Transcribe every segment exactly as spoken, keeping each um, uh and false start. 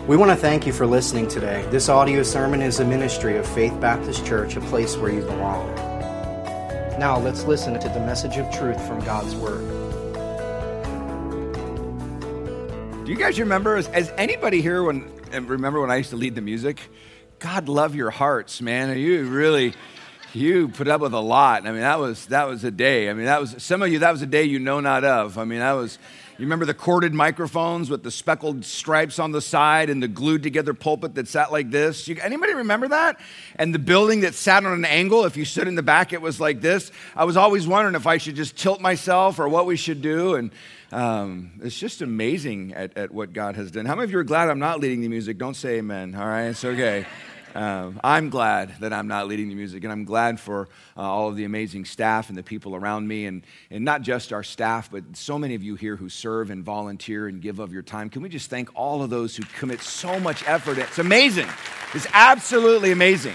We want to thank you for listening today. This audio sermon is a ministry of Faith Baptist Church, a place where you belong. Now let's listen to the message of truth from God's Word. Do you guys remember, as, as anybody here when remember when I used to lead the music? God love your hearts, man. You really, you put up with a lot. I mean, that was that was a day. I mean, that was some of you. That was a day you know not of. I mean, that was. You remember the corded microphones with the speckled stripes on the side and the glued together pulpit that sat like this? You, anybody remember that? And the building that sat on an angle, if you stood in the back, it was like this. I was always wondering if I should just tilt myself or what we should do. And um, it's just amazing at, at what God has done. How many of you are glad I'm not leading the music? Don't say amen, all right? It's okay. Um, I'm glad that I'm not leading the music, and I'm glad for uh, all of the amazing staff and the people around me, and, and not just our staff, but so many of you here who serve and volunteer and give of your time. Can we just thank all of those who commit so much effort? It's amazing. It's absolutely amazing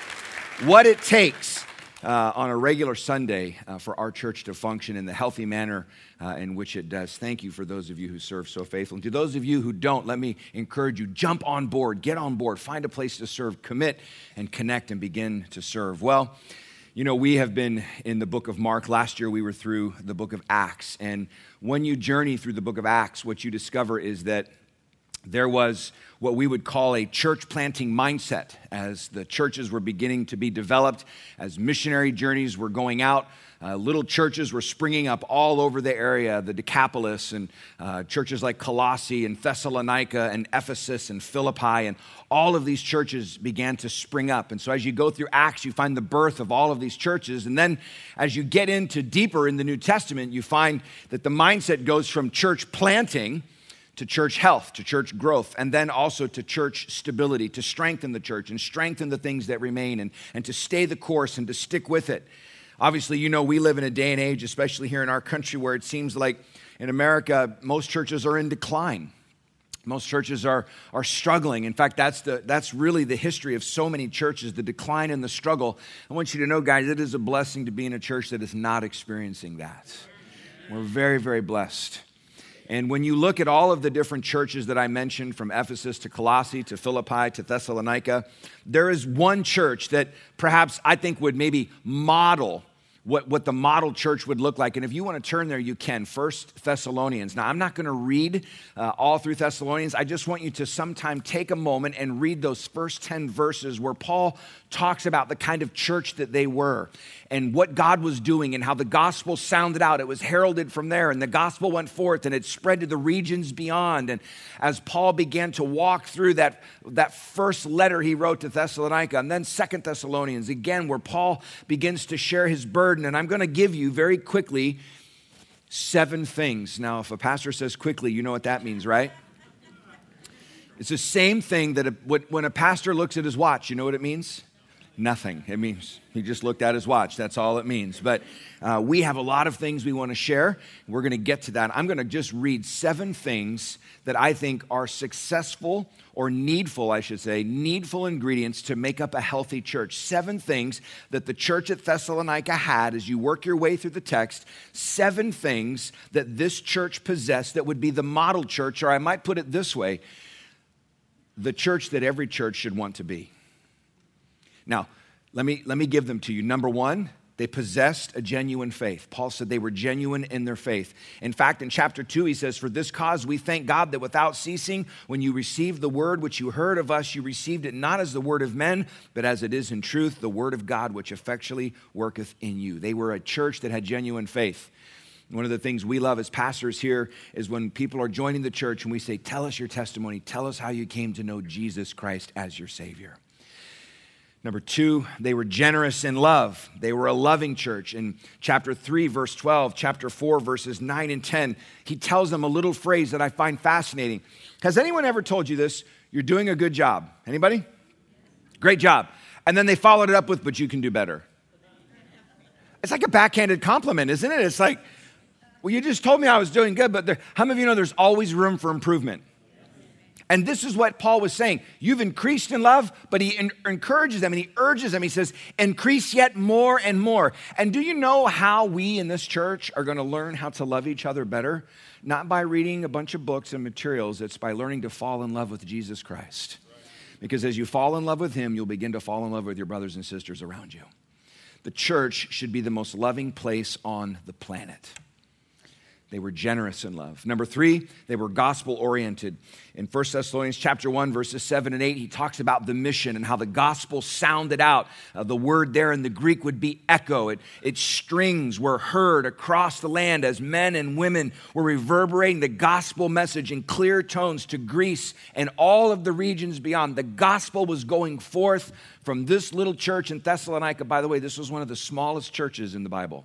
what it takes uh, on a regular Sunday uh, for our church to function in the healthy manner Uh, in which it does. Thank you for those of you who serve so faithfully. To those of you who don't, let me encourage you, jump on board, get on board, find a place to serve, commit and connect and begin to serve. Well, you know, we have been in the book of Mark. Last year we were through the book of Acts. And when you journey through the book of Acts, what you discover is that there was what we would call a church planting mindset as the churches were beginning to be developed, as missionary journeys were going out. Uh, little churches were springing up all over the area, the Decapolis, and uh, churches like Colossae and Thessalonica and Ephesus and Philippi, and all of these churches began to spring up. And so as you go through Acts, you find the birth of all of these churches. And then as you get into deeper in the New Testament, you find that the mindset goes from church planting to church health, to church growth, and then also to church stability, to strengthen the church and strengthen the things that remain, and, and to stay the course and to stick with it. Obviously, you know, we live in a day and age, especially here in our country, where it seems like in America, most churches are in decline. Most churches are, are struggling. In fact, that's the that's really the history of so many churches, the decline and the struggle. I want you to know, guys, it is a blessing to be in a church that is not experiencing that. We're very, very blessed. And when you look at all of the different churches that I mentioned, from Ephesus to Colossae to Philippi to Thessalonica, there is one church that perhaps I think would maybe model what, what the model church would look like. And if you want to turn there, you can. First Thessalonians. Now, I'm not going to read uh, all through Thessalonians. I just want you to sometime take a moment and read those first ten verses where Paul talks about the kind of church that they were and what God was doing and how the gospel sounded out. It was heralded from there, and the gospel went forth and it spread to the regions beyond. And as Paul began to walk through that, that first letter he wrote to Thessalonica, and then Second Thessalonians, again, where Paul begins to share his burden. And I'm going to give you very quickly seven things. Now, if a pastor says quickly, you know what that means, right? It's the same thing that a, when a pastor looks at his watch, you know what it means? Nothing. It means he just looked at his watch. That's all it means. But uh, we have a lot of things we want to share. We're going to get to that. I'm going to just read seven things that I think are successful or needful, I should say, needful ingredients to make up a healthy church. Seven things that the church at Thessalonica had as you work your way through the text. Seven things that this church possessed that would be the model church, or I might put it this way, the church that every church should want to be. Now, let me, let me give them to you. Number one, they possessed a genuine faith. Paul said they were genuine in their faith. In fact, in chapter two, he says, "For this cause we thank God that without ceasing, when you received the word which you heard of us, you received it not as the word of men, but as it is in truth, the word of God, which effectually worketh in you." They were a church that had genuine faith. One of the things we love as pastors here is when people are joining the church and we say, "Tell us your testimony. Tell us how you came to know Jesus Christ as your Savior." Number two, they were generous in love. They were a loving church. In chapter three, verse twelve, chapter four, verses nine and ten, he tells them a little phrase that I find fascinating. Has anyone ever told you this? You're doing a good job. Anybody? Great job. And then they followed it up with, "But you can do better." It's like a backhanded compliment, isn't it? It's like, well, you just told me I was doing good, but there, how many of you know there's always room for improvement? And this is what Paul was saying. You've increased in love, but he en- encourages them and he urges them. He says, increase yet more and more. And do you know how we in this church are going to learn how to love each other better? Not by reading a bunch of books and materials. It's by learning to fall in love with Jesus Christ. Because as you fall in love with him, you'll begin to fall in love with your brothers and sisters around you. The church should be the most loving place on the planet. They were generous in love. Number three, they were gospel-oriented. In First Thessalonians chapter one, verses seven and eight, he talks about the mission and how the gospel sounded out. Uh, the word there in the Greek would be echo. It, its strings were heard across the land as men and women were reverberating the gospel message in clear tones to Greece and all of the regions beyond. The gospel was going forth from this little church in Thessalonica. By the way, this was one of the smallest churches in the Bible,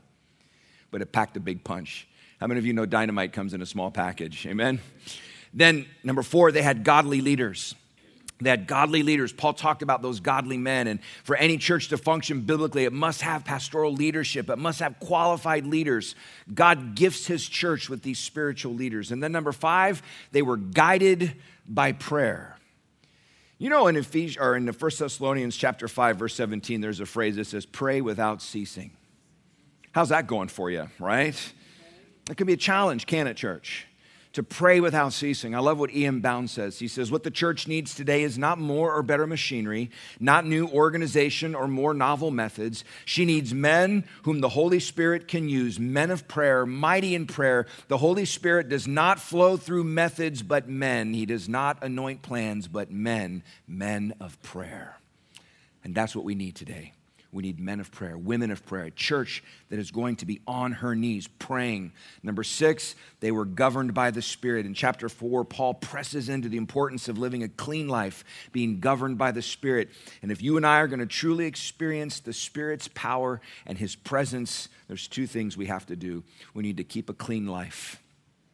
but it packed a big punch. How many of you know dynamite comes in a small package? Amen? Then, number four, they had godly leaders. They had godly leaders. Paul talked about those godly men. And for any church to function biblically, it must have pastoral leadership. It must have qualified leaders. God gifts his church with these spiritual leaders. And then number five, they were guided by prayer. You know, in Ephesians, or in the First Thessalonians chapter five, verse seventeen, there's a phrase that says, pray without ceasing. How's that going for you, right? It can be a challenge, can it, church? To pray without ceasing. I love what Ian Bound says. He says, what the church needs today is not more or better machinery, not new organization or more novel methods. She needs men whom the Holy Spirit can use, men of prayer, mighty in prayer. The Holy Spirit does not flow through methods, but men. He does not anoint plans, but men, men of prayer. And that's what we need today. We need men of prayer, women of prayer, a church that is going to be on her knees praying. Number six, they were governed by the Spirit. In chapter four, Paul presses into the importance of living a clean life, being governed by the Spirit. And if you and I are going to truly experience the Spirit's power and his presence, there's two things we have to do. We need to keep a clean life.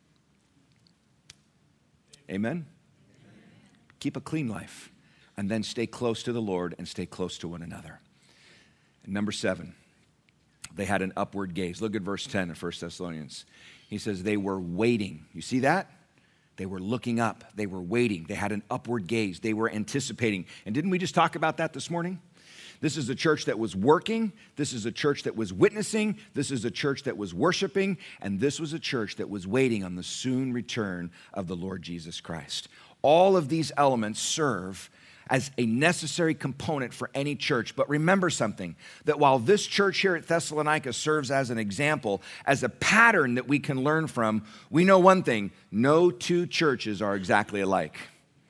Amen? Keep a clean life. And then stay close to the Lord and stay close to one another. Number seven, they had an upward gaze. Look at verse ten of First Thessalonians. He says they were waiting. You see that? They were looking up. They were waiting. They had an upward gaze. They were anticipating. And didn't we just talk about that this morning? This is a church that was working. This is a church that was witnessing. This is a church that was worshiping. And this was a church that was waiting on the soon return of the Lord Jesus Christ. All of these elements serve as a necessary component for any church. But remember something, that while this church here at Thessalonica serves as an example, as a pattern that we can learn from, we know one thing: no two churches are exactly alike.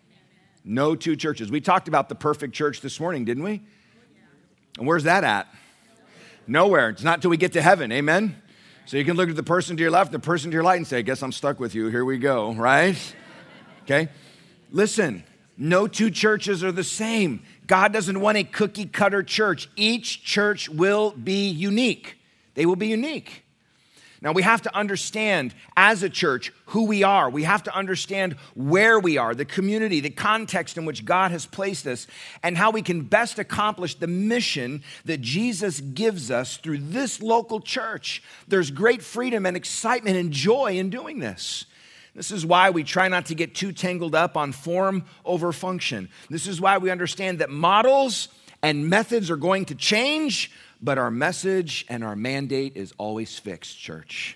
No two churches. We talked about the perfect church this morning, didn't we? And where's that at? Nowhere. It's not until we get to heaven, amen? So you can look at the person to your left, the person to your right, and say, I guess I'm stuck with you. Here we go, right? Okay? Listen. No two churches are the same. God doesn't want a cookie cutter church. Each church will be unique. They will be unique. Now we have to understand as a church who we are. We have to understand where we are, the community, the context in which God has placed us, and how we can best accomplish the mission that Jesus gives us through this local church. There's great freedom and excitement and joy in doing this. This is why we try not to get too tangled up on form over function. This is why we understand that models and methods are going to change, but our message and our mandate is always fixed, church.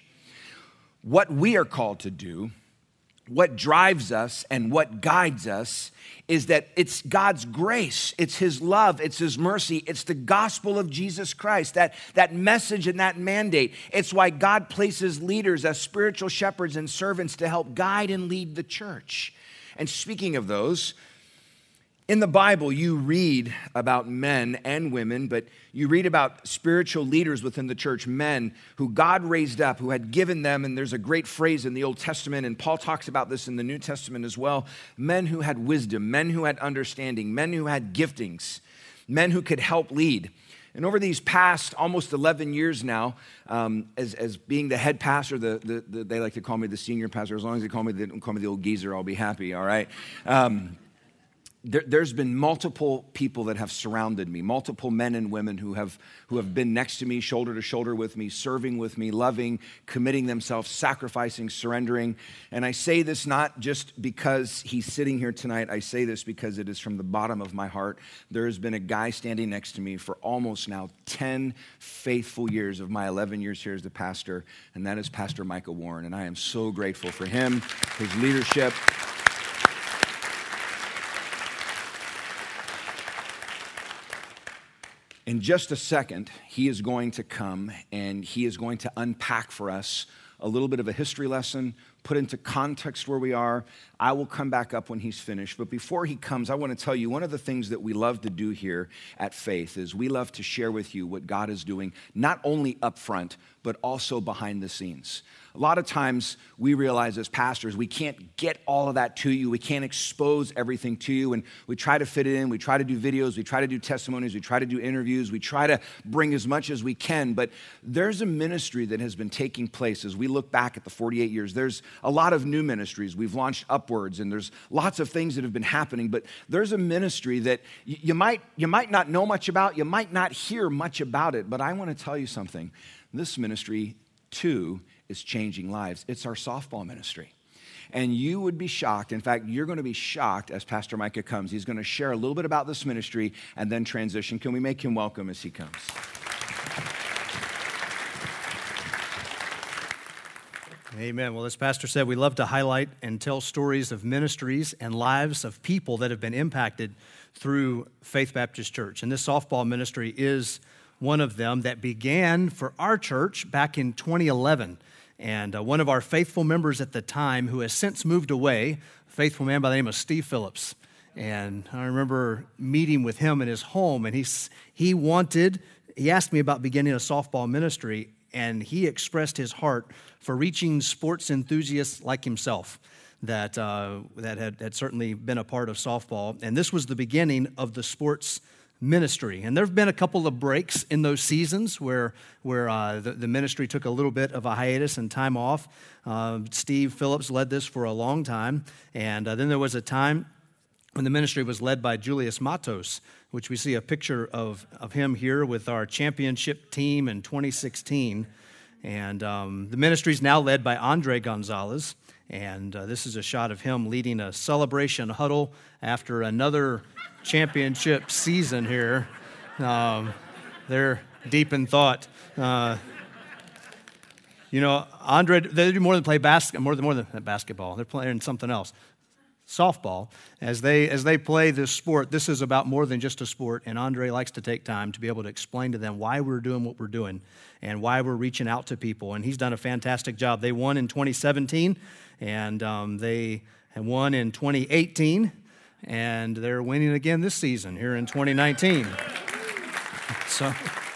What we are called to do, what drives us and what guides us, is that it's God's grace, it's his love, it's his mercy, it's the gospel of Jesus Christ, that, that message and that mandate. It's why God places leaders as spiritual shepherds and servants to help guide and lead the church. And speaking of those, in the Bible, you read about men and women, but you read about spiritual leaders within the church, men who God raised up, who had given them, and there's a great phrase in the Old Testament, and Paul talks about this in the New Testament as well, men who had wisdom, men who had understanding, men who had giftings, men who could help lead. And over these past almost eleven years now, um, as, as being the head pastor, the, the, the, they like to call me the senior pastor. As long as they call me the, call me the old geezer, I'll be happy, all right? Um, there, there's been multiple people that have surrounded me, multiple men and women who have who have been next to me, shoulder to shoulder with me, serving with me, loving, committing themselves, sacrificing, surrendering. And I say this not just because he's sitting here tonight. I say this because it is from the bottom of my heart. There has been a guy standing next to me for almost now ten faithful years of my eleven years here as the pastor, and that is Pastor Micah Warren. And I am so grateful for him, his leadership. In just a second, he is going to come and he is going to unpack for us a little bit of a history lesson, put into context where we are. I will come back up when he's finished. But before he comes, I want to tell you one of the things that we love to do here at Faith is we love to share with you what God is doing, not only up front, but also behind the scenes. A lot of times we realize as pastors, we can't get all of that to you. We can't expose everything to you. And we try to fit it in. We try to do videos. We try to do testimonies. We try to do interviews. We try to bring as much as we can. But there's a ministry that has been taking place as we look back at the forty-eight years. There's a lot of new ministries. We've launched Upwards, and there's lots of things that have been happening. But there's a ministry that you might, you might not know much about. You might not hear much about it. But I want to tell you something. This ministry, too, is changing lives. It's our softball ministry. And you would be shocked. In fact, you're going to be shocked as Pastor Micah comes. He's going to share a little bit about this ministry and then transition. Can we make him welcome as he comes? Amen. Well, as Pastor said, we love to highlight and tell stories of ministries and lives of people that have been impacted through Faith Baptist Church. And this softball ministry is one of them that began for our church back in twenty eleven. And uh, one of our faithful members at the time who has since moved away, a faithful man by the name of Steve Phillips. And I remember meeting with him in his home, and he, he wanted, he asked me about beginning a softball ministry, and he expressed his heart for reaching sports enthusiasts like himself that uh, that had, had certainly been a part of softball. And this was the beginning of the sports ministry. And there have been a couple of breaks in those seasons where where uh, the, the ministry took a little bit of a hiatus and time off. Uh, Steve Phillips led this for a long time. And uh, then there was a time when the ministry was led by Julius Matos, which we see a picture of, of him here with our championship team in twenty sixteen. And um, the ministry is now led by Andre Gonzalez. And uh, this is a shot of him leading a celebration huddle after another championship season here. Um, they're deep in thought. Uh, you know, Andre, they do more than play basketball, more than more than basketball. They're playing something else. Softball. As they as they play this sport, this is about more than just a sport, and Andre likes to take time to be able to explain to them why we're doing what we're doing and why we're reaching out to people, and he's done a fantastic job. They won in twenty seventeen, and um, they won in twenty eighteen, and they're winning again this season here in twenty nineteen. So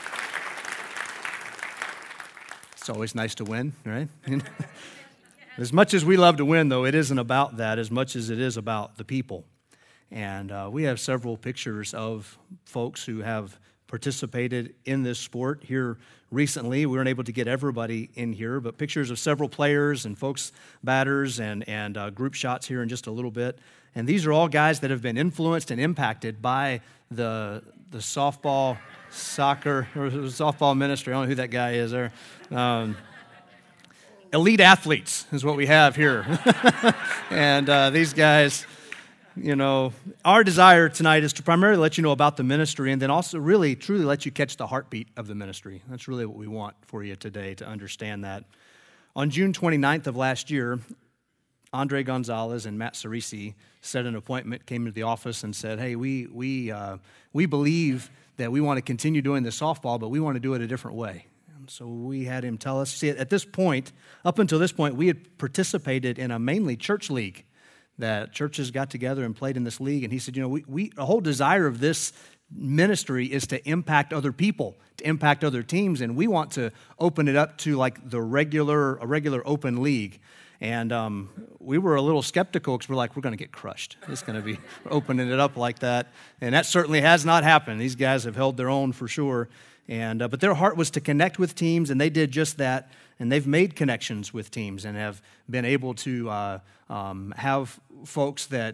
it's always nice to win, right? As much as we love to win, though, it isn't about that as much as it is about the people. And uh, we have several pictures of folks who have participated in this sport here recently. We weren't able to get everybody in here, but pictures of several players and folks, batters, and, and uh, group shots here in just a little bit. And these are all guys that have been influenced and impacted by the the softball, soccer, or softball ministry. I don't know who that guy is there. Um, Elite athletes is what we have here. And uh, these guys, you know, our desire tonight is to primarily let you know about the ministry and then also really, truly let you catch the heartbeat of the ministry. That's really what we want for you today, to understand that. On June twenty-ninth of last year, Andre Gonzalez and Matt Cerisi set an appointment, came into the office and said, hey, we, we, uh, we believe that we want to continue doing this softball, but we want to do it a different way. So we had him tell us, see, at this point, up until this point, we had participated in a mainly church league that churches got together and played in this league. And he said, you know, we, we the whole desire of this ministry is to impact other people, to impact other teams, and we want to open it up to like the regular, a regular open league. And um, we were a little skeptical because we're like, we're going to get crushed. It's going to be opening it up like that. And that certainly has not happened. These guys have held their own for sure. And uh, but their heart was to connect with teams, and they did just that. And they've made connections with teams and have been able to uh, um, have folks that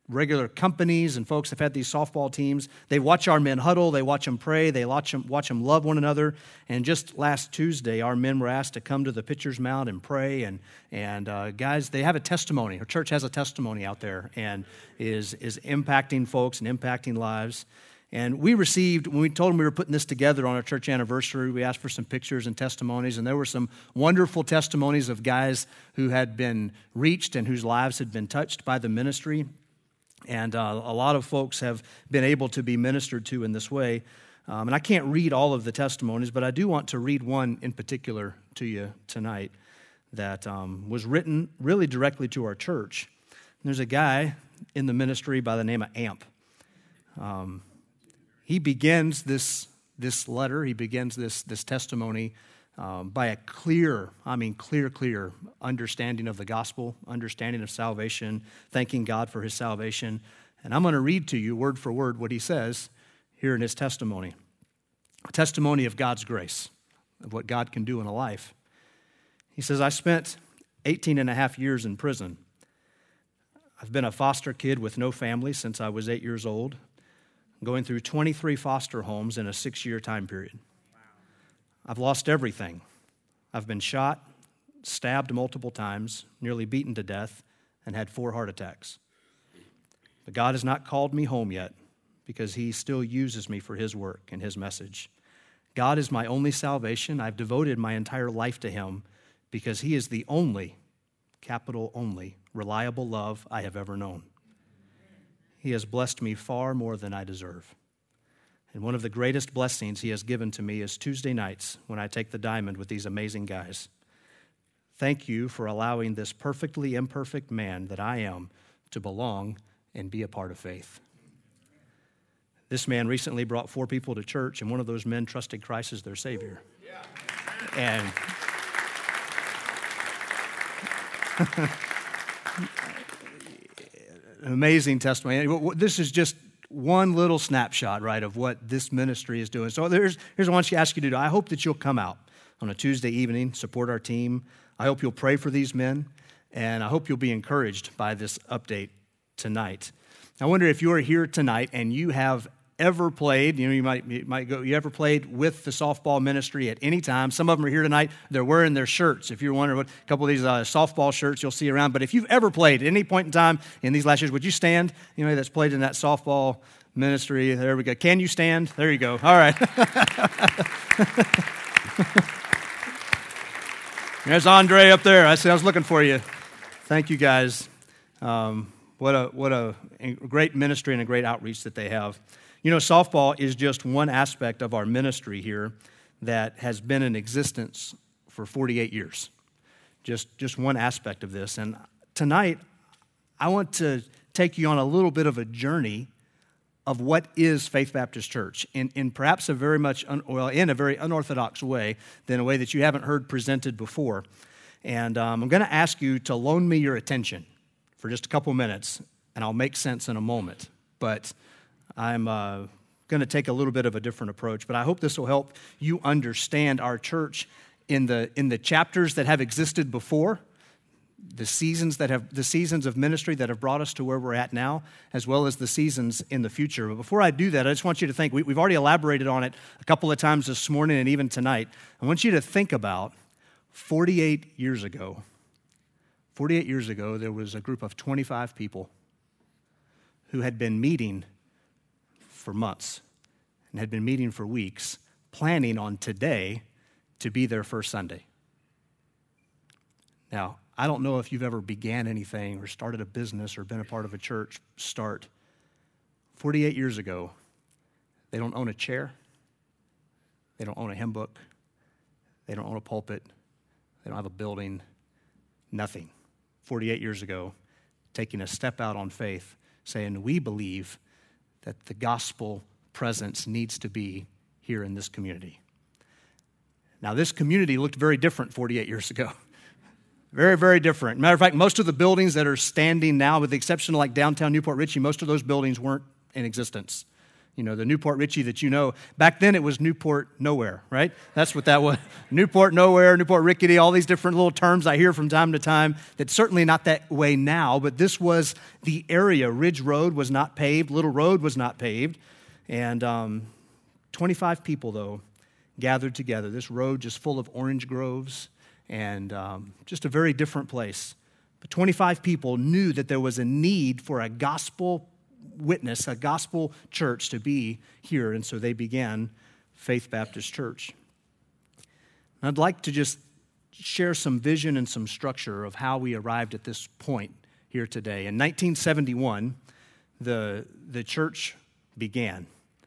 regular companies and folks have had these softball teams. They watch our men huddle. They watch them pray. They watch them, watch them love one another. And just last Tuesday, our men were asked to come to the pitcher's mound and pray. And, and uh, guys, they have a testimony. Our church has a testimony out there and is, is impacting folks and impacting lives. And we received, when we told them we were putting this together on our church anniversary, we asked for some pictures and testimonies, and there were some wonderful testimonies of guys who had been reached and whose lives had been touched by the ministry. And uh, a lot of folks have been able to be ministered to in this way. Um, and I can't read all of the testimonies, but I do want to read one in particular to you tonight that um, was written really directly to our church. And there's a guy in the ministry by the name of Amp. Um, he begins this this letter, he begins this, this testimony um, by a clear, I mean clear, clear understanding of the gospel, understanding of salvation, thanking God for his salvation. And I'm going to read to you word for word what he says here in his testimony. A testimony of God's grace, of what God can do in a life. He says, I spent eighteen and a half years in prison. I've been a foster kid with no family since I was eight years old, going through twenty-three foster homes in a six-year time period. I've lost everything. I've been shot, stabbed multiple times, nearly beaten to death, and had four heart attacks. But God has not called me home yet because he still uses me for his work and his message. God is my only salvation. I've devoted my entire life to him because he is the only, capital only, reliable love I have ever known. He has blessed me far more than I deserve. And one of the greatest blessings he has given to me is Tuesday nights when I take the diamond with these amazing guys. Thank you for allowing this perfectly imperfect man that I am to belong and be a part of faith. This man recently brought four people to church, and one of those men trusted Christ as their Savior. Yeah. And an amazing testimony. This is just one little snapshot, right, of what this ministry is doing. So there's, here's what I want to ask you to do. I hope that you'll come out on a Tuesday evening, support our team. I hope you'll pray for these men, and I hope you'll be encouraged by this update tonight. I wonder if you are here tonight and you have ever played, you know, you might, you might go, you ever played with the softball ministry at any time. Some of them are here tonight. They're wearing their shirts. If you're wondering what, a couple of these uh, softball shirts you'll see around. But if you've ever played at any point in time in these last years, would you stand? You know, that's played in that softball ministry. There we go. Can you stand? There you go. All right. There's Andre up there. I said I was looking for you. Thank you, guys. Um, what a what a great ministry and a great outreach that they have. You know, softball is just one aspect of our ministry here that has been in existence for forty-eight years. Just, just one aspect of this. And tonight, I want to take you on a little bit of a journey of what is Faith Baptist Church in, in perhaps a very much, un, well, in a very unorthodox way, than a way that you haven't heard presented before. And um, I'm going to ask you to loan me your attention for just a couple minutes, and I'll make sense in a moment. But I'm uh, going to take a little bit of a different approach, but I hope this will help you understand our church in the in the chapters that have existed before, the seasons that have the seasons of ministry that have brought us to where we're at now, as well as the seasons in the future. But before I do that, I just want you to think. We, we've already elaborated on it a couple of times this morning and even tonight. I want you to think about forty-eight years ago. forty-eight years ago, there was a group of twenty-five people who had been meeting for months and had been meeting for weeks, planning on today to be their first Sunday. Now, I don't know if you've ever began anything or started a business or been a part of a church start. forty-eight years ago, they don't own a chair. They don't own a hymn book. They don't own a pulpit. They don't have a building. Nothing. forty-eight years ago, taking a step out on faith, saying, we believe that the gospel presence needs to be here in this community. Now, this community looked very different forty-eight years ago. Very, very different. Matter of fact, most of the buildings that are standing now, with the exception of like downtown Newport Richey, most of those buildings weren't in existence. You know, the Newport Richie that you know. Back then it was Newport Nowhere, right? That's what that was. Newport Nowhere, Newport Rickety, all these different little terms I hear from time to time. That's certainly not that way now, but this was the area. Ridge Road was not paved. Little Road was not paved. And um, twenty-five people, though, gathered together. This road just full of orange groves and um, just a very different place. But twenty-five people knew that there was a need for a gospel witness, a gospel church to be here, and so they began Faith Baptist Church. I'd like to just share some vision and some structure of how we arrived at this point here today. In nineteen seventy-one, the, the church began.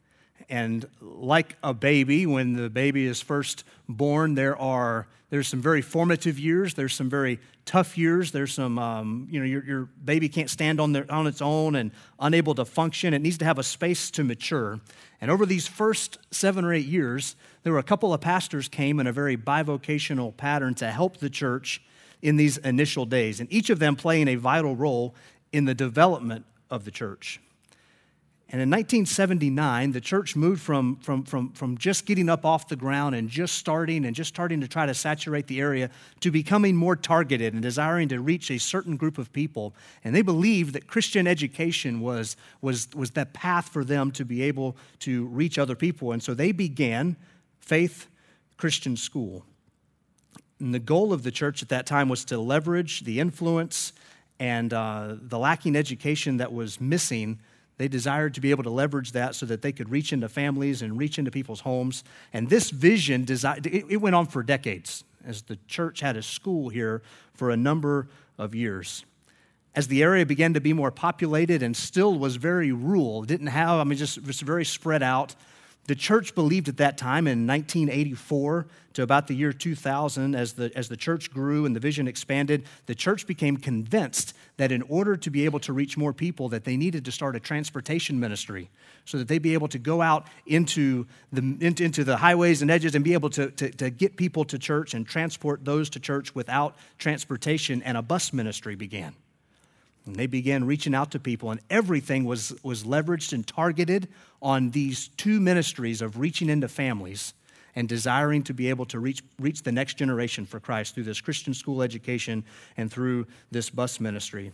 And like a baby, when the baby is first born, there are there's some very formative years. There's some very tough years. There's some, um, you know, your, your baby can't stand on their, on its own and unable to function. It needs to have a space to mature. And over these first seven or eight years, there were a couple of pastors came in a very bivocational pattern to help the church in these initial days, and each of them playing a vital role in the development of the church. And in nineteen seventy-nine, the church moved from, from, from, from just getting up off the ground and just starting and just starting to try to saturate the area to becoming more targeted and desiring to reach a certain group of people. And they believed that Christian education was, was, was the path for them to be able to reach other people. And so they began Faith Christian School. And the goal of the church at that time was to leverage the influence and uh, the lacking education that was missing. They desired to be able to leverage that so that they could reach into families and reach into people's homes. And this vision, it went on for decades as the church had a school here for a number of years. As the area began to be more populated and still was very rural, didn't have, I mean, just was very spread out, the church believed at that time in nineteen eighty-four to about the year two thousand, as the, as the church grew and the vision expanded, the church became convinced that in order to be able to reach more people, that they needed to start a transportation ministry so that they'd be able to go out into the, into, into the highways and edges and be able to, to, to get people to church and transport those to church without transportation, and a bus ministry began. And they began reaching out to people, and everything was, was leveraged and targeted on these two ministries of reaching into families and desiring to be able to reach, reach the next generation for Christ through this Christian school education and through this bus ministry.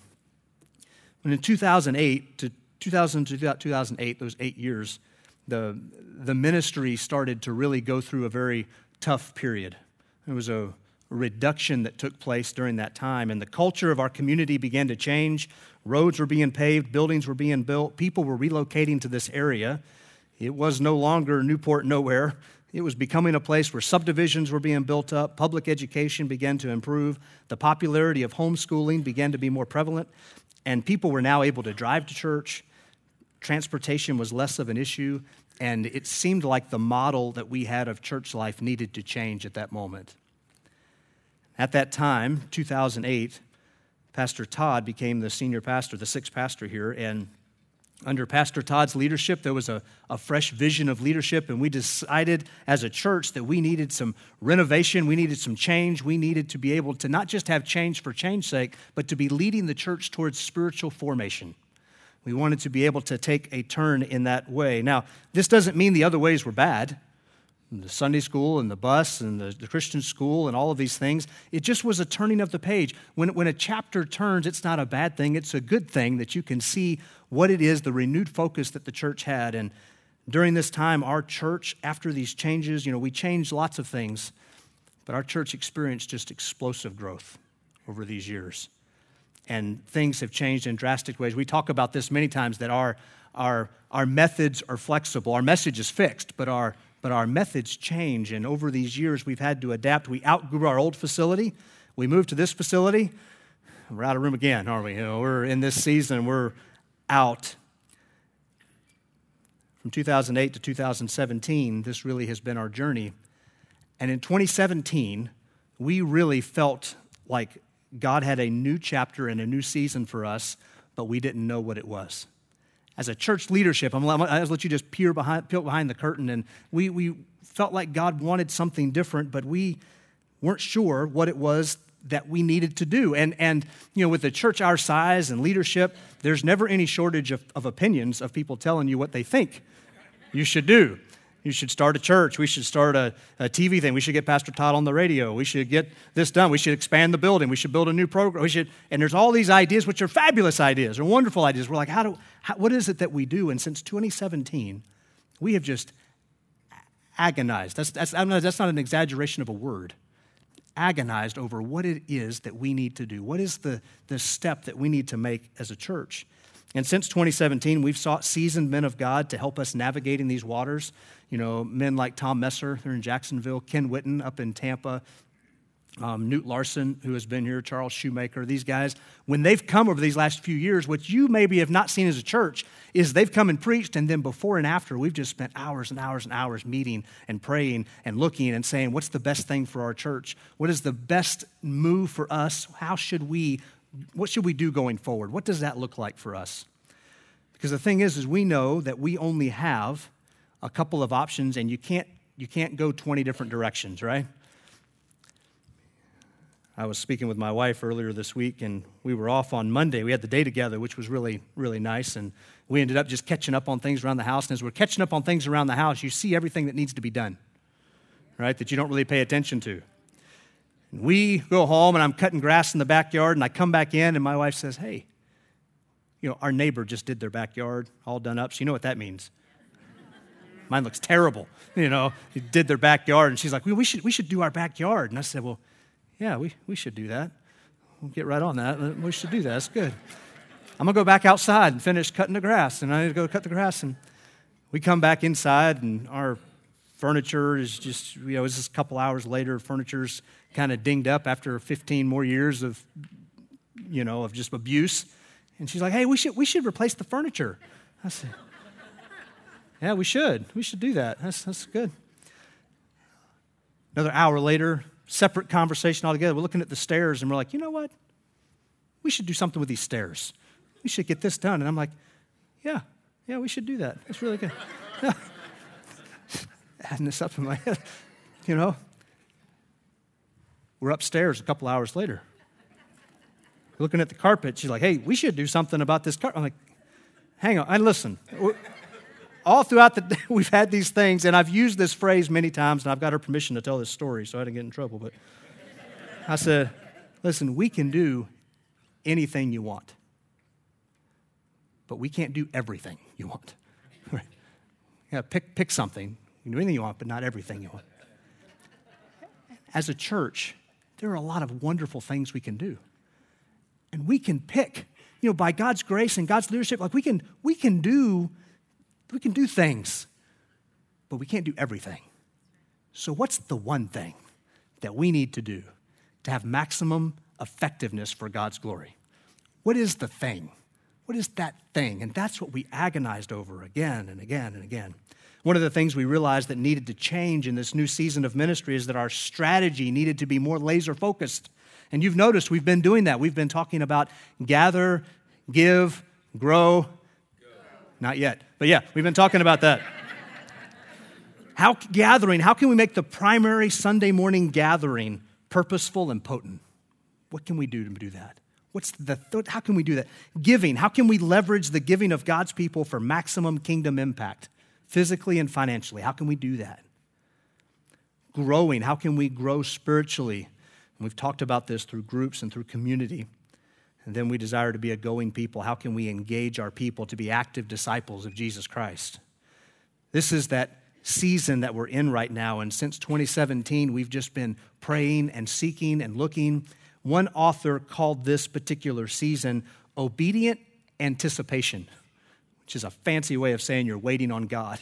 And in two thousand eight to two thousand to two thousand eight, those eight years, the, the ministry started to really go through a very tough period. There was a reduction that took place during that time, and the culture of our community began to change. Roads were being paved, buildings were being built, people were relocating to this area. It was no longer Newport Nowhere. It was becoming a place where subdivisions were being built up, public education began to improve, the popularity of homeschooling began to be more prevalent, and people were now able to drive to church. Transportation was less of an issue, and it seemed like the model that we had of church life needed to change at that moment. At that time, two thousand eight, Pastor Todd became the senior pastor, the sixth pastor here, and under Pastor Todd's leadership, there was a, a fresh vision of leadership, and we decided as a church that we needed some renovation, we needed some change, we needed to be able to not just have change for change's sake, but to be leading the church towards spiritual formation. We wanted to be able to take a turn in that way. Now, this doesn't mean the other ways were bad. The Sunday school and the bus and the, the Christian school and all of these things. It just was a turning of the page. When, when a chapter turns, it's not a bad thing. It's a good thing that you can see what it is, the renewed focus that the church had. And during this time, our church, after these changes, you know, we changed lots of things, but our church experienced just explosive growth over these years. And things have changed in drastic ways. We talk about this many times, that our, our, our methods are flexible. Our message is fixed, but our But our methods change, and over these years, we've had to adapt. We outgrew our old facility. We moved to this facility. We're out of room again, aren't we? You know, we're in this season, we're out. From two thousand eight to two thousand seventeen, this really has been our journey. And in twenty seventeen, we really felt like God had a new chapter and a new season for us, but we didn't know what it was. As a church leadership, I'm going to let you just peer behind, peel behind the curtain, and we, we felt like God wanted something different, but we weren't sure what it was that we needed to do. And, and you know, with a church our size and leadership, there's never any shortage of, of opinions of people telling you what they think you should do. You should start a church. We should start a, a T V thing. We should get Pastor Todd on the radio. We should get this done. We should expand the building. We should build a new program. We should, and there's all these ideas, which are fabulous ideas, or wonderful ideas. We're like, how do, how, what is it that we do? And since twenty seventeen, we have just agonized. That's, that's, I don't know, that's not an exaggeration of a word. Agonized over what it is that we need to do. What is the, the step that we need to make as a church? And since twenty seventeen, we've sought seasoned men of God to help us navigate in these waters. You know, men like Tom Messer, they're in Jacksonville, Ken Whitten up in Tampa, um, Newt Larson, who has been here, Charles Shoemaker, these guys. When they've come over these last few years, what you maybe have not seen as a church is they've come and preached, and then before and after, we've just spent hours and hours and hours meeting and praying and looking and saying, what's the best thing for our church? What is the best move for us? How should we What should we do going forward? What does that look like for us? Because the thing is, is we know that we only have a couple of options, and you can't you can't go twenty different directions, right? I was speaking with my wife earlier this week, and we were off on Monday. We had the day together, which was really, really nice, and we ended up just catching up on things around the house. And as we're catching up on things around the house, you see everything that needs to be done, right, that you don't really pay attention to. We go home, and I'm cutting grass in the backyard, and I come back in, and my wife says, hey, you know, our neighbor just did their backyard, all done up. So you know what that means. Mine looks terrible. You know, he did their backyard, and she's like, well, we should we should do our backyard. And I said, well, yeah, we, we should do that. We'll get right on that. We should do that. That's good. I'm going to go back outside and finish cutting the grass, and I need to go cut the grass. And we come back inside, and our furniture is just, you know, it's just a couple hours later, furniture's kind of dinged up after fifteen more years of, you know, of just abuse. And she's like, hey, we should we should replace the furniture. I said, yeah, we should. We should do that. That's that's good. Another hour later, separate conversation altogether. We're looking at the stairs, and we're like, you know what? We should do something with these stairs. We should get this done. And I'm like, yeah, yeah, we should do that. That's really good. Yeah. Adding this up in my head, you know. We're upstairs a couple hours later. Looking at the carpet, she's like, hey, we should do something about this carpet. I'm like, hang on, I listen. All throughout the day, we've had these things, and I've used this phrase many times, and I've got her permission to tell this story, so I didn't get in trouble. But I said, listen, we can do anything you want, but we can't do everything you want. Yeah, pick, pick something. You can do anything you want, but not everything you want. As a church, there are a lot of wonderful things we can do. And we can pick, you know, by God's grace and God's leadership, like we can we can do we can do things, but we can't do everything. So what's the one thing that we need to do to have maximum effectiveness for God's glory? What is the thing? What is that thing? And that's what we agonized over again and again and again. One of the things we realized that needed to change in this new season of ministry is that our strategy needed to be more laser focused. And you've noticed we've been doing that. We've been talking about gather, give, grow. Go. Not yet. But yeah, we've been talking about that. How gathering, how can we make the primary Sunday morning gathering purposeful and potent? What can we do to do that? What's the th- how can we do that? Giving, how can we leverage the giving of God's people for maximum kingdom impact, physically and financially? How can we do that? Growing, how can we grow spiritually? And we've talked about this through groups and through community. And then we desire to be a going people. How can we engage our people to be active disciples of Jesus Christ? This is that season that we're in right now. And since twenty seventeen, we've just been praying and seeking and looking. One author called this particular season obedient anticipation, which is a fancy way of saying you're waiting on God.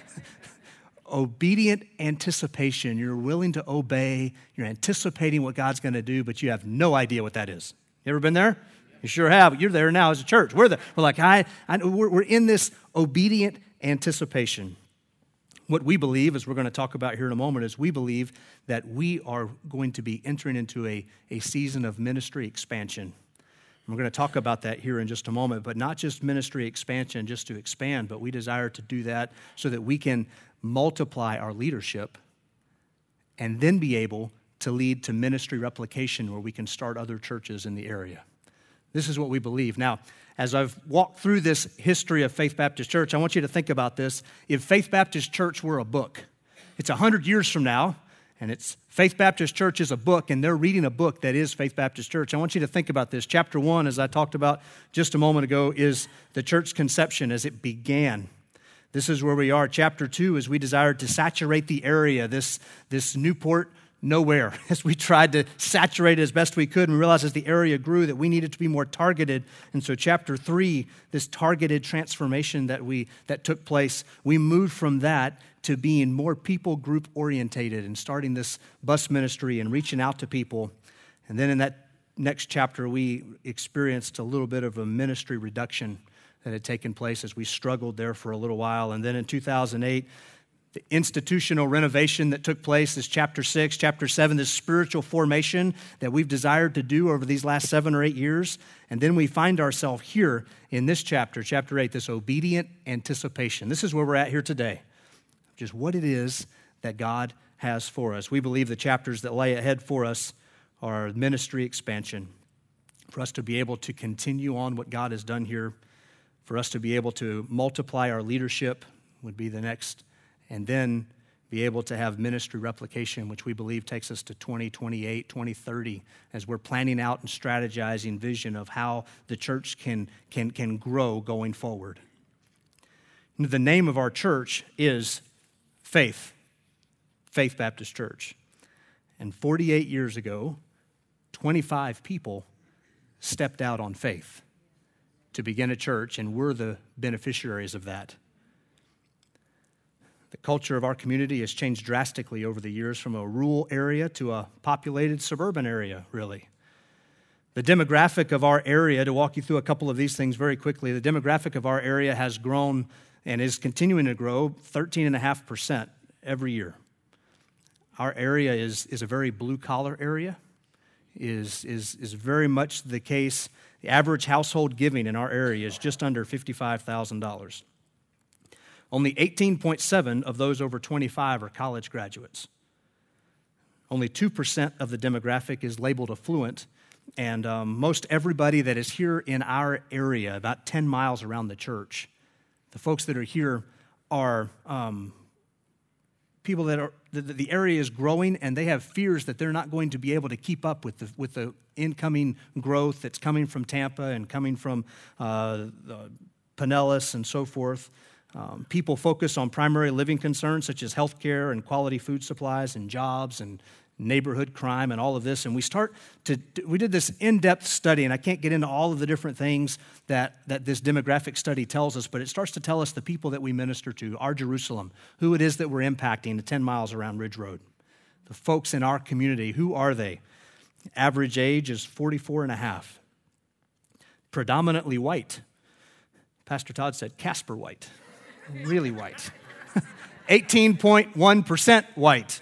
Obedient anticipation. You're willing to obey. You're anticipating what God's going to do, but you have no idea what that is. You ever been there? You sure have. You're there now as a church. We're there. We're like, I, I we're, we're in this obedient anticipation. What we believe, as we're going to talk about here in a moment, is we believe that we are going to be entering into a, a season of ministry expansion. We're going to talk about that here in just a moment, but not just ministry expansion just to expand, but we desire to do that so that we can multiply our leadership and then be able to lead to ministry replication where we can start other churches in the area. This is what we believe. Now, as I've walked through this history of Faith Baptist Church, I want you to think about this. If Faith Baptist Church were a book, it's one hundred years from now, and it's Faith Baptist Church is a book, and they're reading a book that is Faith Baptist Church. I want you to think about this. Chapter one, as I talked about just a moment ago, is the church conception as it began. This is where we are. Chapter two is we desired to saturate the area, this, this Newport nowhere, as we tried to saturate it as best we could, and we realized as the area grew that we needed to be more targeted. And so chapter three, this targeted transformation that we that took place, we moved from that to being more people group orientated and starting this bus ministry and reaching out to people. And then in that next chapter, we experienced a little bit of a ministry reduction that had taken place as we struggled there for a little while. And then in two thousand eight, the institutional renovation that took place is chapter six. Chapter seven, this spiritual formation that we've desired to do over these last seven or eight years. And then we find ourselves here in this chapter, chapter eight, this obedient anticipation. This is where we're at here today, just what it is that God has for us. We believe the chapters that lay ahead for us are ministry expansion, for us to be able to continue on what God has done here, for us to be able to multiply our leadership would be the next, and then be able to have ministry replication, which we believe takes us to twenty twenty-eight, twenty thirty, as we're planning out and strategizing vision of how the church can, can, can grow going forward. The name of our church is Faith, Faith Baptist Church. And forty-eight years ago, twenty-five people stepped out on faith to begin a church, and we're the beneficiaries of that. The culture of our community has changed drastically over the years from a rural area to a populated suburban area, really. The demographic of our area, to walk you through a couple of these things very quickly, the demographic of our area has grown and is continuing to grow thirteen point five percent every year. Our area is, is a very blue-collar area, is, is, is very much the case. The average household giving in our area is just under fifty-five thousand dollars. Only eighteen point seven of those over twenty-five are college graduates. Only two percent of the demographic is labeled affluent, and um, most everybody that is here in our area, about ten miles around the church, the folks that are here are um, people that are, the, the area is growing, and they have fears that they're not going to be able to keep up with the, with the incoming growth that's coming from Tampa and coming from uh, Pinellas and so forth. Um, people focus on primary living concerns such as health care and quality food supplies and jobs and neighborhood crime and all of this. And we start to, we did this in-depth study, and I can't get into all of the different things that, that this demographic study tells us, but it starts to tell us the people that we minister to, our Jerusalem, who it is that we're impacting the ten miles around Ridge Road. The folks in our community, who are they? Average age is forty-four and a half. Predominantly white. Pastor Todd said Casper white. Really white. eighteen point one percent white.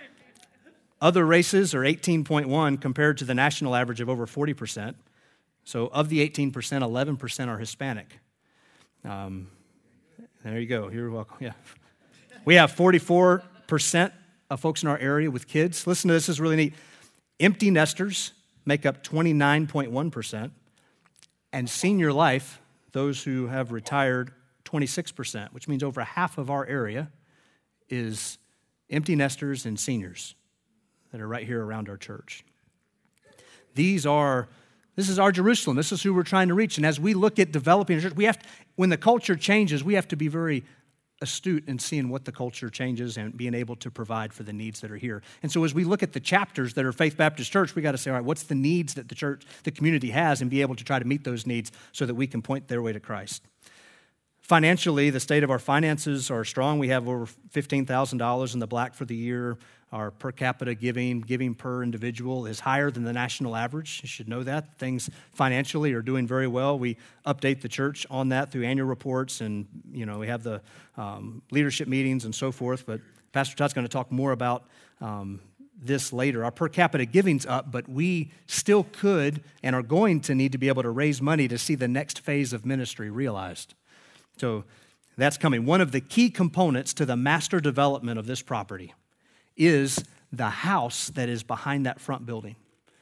Other races are eighteen point one compared to the national average of over forty percent. So of the eighteen percent, eleven percent are Hispanic. Um, there you go. You're welcome. Yeah. We have forty-four percent of folks in our area with kids. Listen to this. This is really neat. Empty nesters make up twenty-nine point one percent. And senior life, those who have retired, twenty-six percent, which means over half of our area is empty nesters and seniors that are right here around our church. These are, this is our Jerusalem. This is who we're trying to reach. And as we look at developing a church, we have to, when the culture changes, we have to be very astute in seeing what the culture changes and being able to provide for the needs that are here. And so as we look at the chapters that are Faith Baptist Church, we got to say, all right, what's the needs that the church, the community has, and be able to try to meet those needs so that we can point their way to Christ. Financially, the state of our finances are strong. We have over fifteen thousand dollars in the black for the year. Our per capita giving, giving per individual is higher than the national average. You should know that. Things financially are doing very well. We update the church on that through annual reports, and you know we have the um, leadership meetings and so forth. But Pastor Todd's going to talk more about um, this later. Our per capita giving's up, but we still could and are going to need to be able to raise money to see the next phase of ministry realized. So that's coming. One of the key components to the master development of this property is the house that is behind that front building.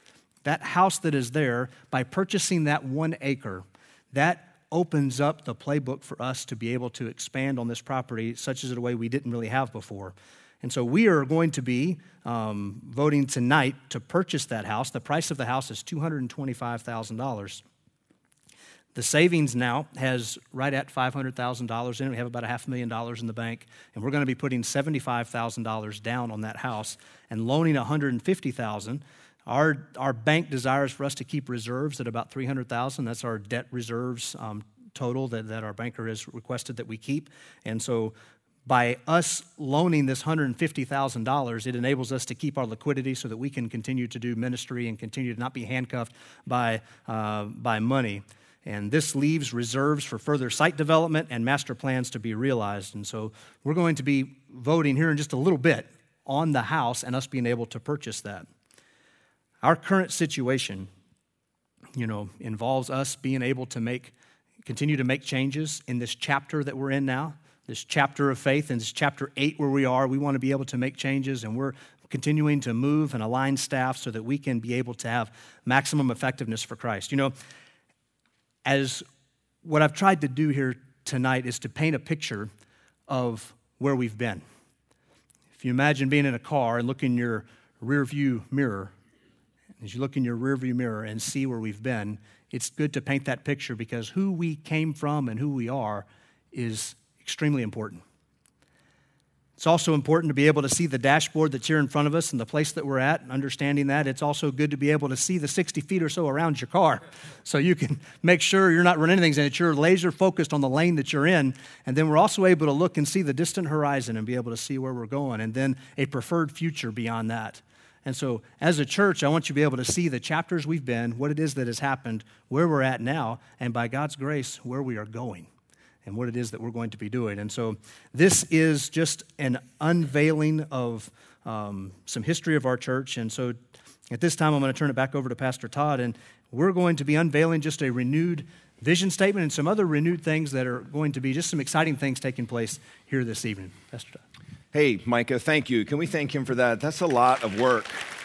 that house that is there, by purchasing that one acre, that opens up the playbook for us to be able to expand on this property, such as a way we didn't really have before. And so we are going to be um, voting tonight to purchase that house. The price of the house is two hundred twenty-five thousand dollars. The savings now has right at five hundred thousand dollars in it. We have about a half a million dollars in the bank, and we're going to be putting seventy-five thousand dollars down on that house and loaning one hundred fifty thousand dollars. Our, our bank desires for us to keep reserves at about three hundred thousand dollars. That's our debt reserves um, total that, that our banker has requested that we keep. And so by us loaning this one hundred fifty thousand dollars, it enables us to keep our liquidity so that we can continue to do ministry and continue to not be handcuffed by, uh, by money. And this leaves reserves for further site development and master plans to be realized. And so we're going to be voting here in just a little bit on the house and us being able to purchase that. Our current situation, you know, involves us being able to make, continue to make changes in this chapter that we're in now, this chapter of faith, and this chapter eight where we are. We want to be able to make changes, and we're continuing to move and align staff so that we can be able to have maximum effectiveness for Christ. You know, as what I've tried to do here tonight is to paint a picture of where we've been. If you imagine being in a car and look in your rear view mirror, as you look in your rear view mirror and see where we've been, it's good to paint that picture because who we came from and who we are is extremely important. It's also important to be able to see the dashboard that's here in front of us and the place that we're at, and understanding that. It's also good to be able to see the sixty feet or so around your car so you can make sure you're not running things and that you're laser focused on the lane that you're in. And then we're also able to look and see the distant horizon and be able to see where we're going, and then a preferred future beyond that. And so as a church, I want you to be able to see the chapters we've been, what it is that has happened, where we're at now, and by God's grace, where we are going, and what it is that we're going to be doing. And so this is just an unveiling of um, some history of our church. And so at this time, I'm going to turn it back over to Pastor Todd, and we're going to be unveiling just a renewed vision statement and some other renewed things that are going to be just some exciting things taking place here this evening. Pastor Todd. Hey, Micah, thank you. Can we thank him for that? That's a lot of work.